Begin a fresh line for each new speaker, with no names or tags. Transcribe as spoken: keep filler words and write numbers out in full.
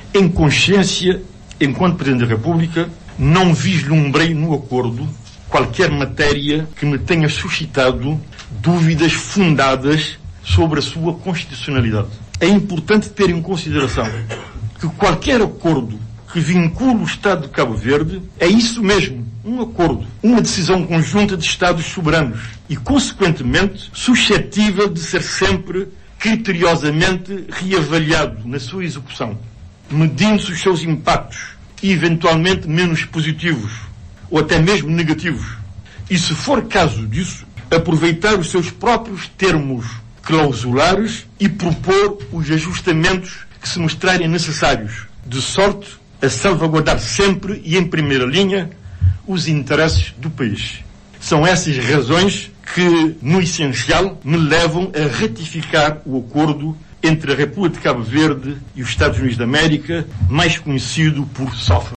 Em consciência, enquanto Presidente da República, não vislumbrei no acordo qualquer matéria que me tenha suscitado dúvidas fundadas sobre a sua constitucionalidade. É importante ter em consideração que qualquer acordo que vincule o Estado de Cabo Verde é isso mesmo, um acordo, uma decisão conjunta de Estados soberanos e, consequentemente, suscetível de ser sempre criteriosamente reavaliado na sua execução, medindo-se os seus impactos e, eventualmente, menos positivos ou até mesmo negativos. E, se for caso disso, aproveitar os seus próprios termos clausulares e propor os ajustamentos que se mostrarem necessários, de sorte a salvaguardar sempre e em primeira linha os interesses do país. São essas razões que, no essencial, me levam a ratificar o acordo entre a República de Cabo Verde e os Estados Unidos da América, mais conhecido por S O F A.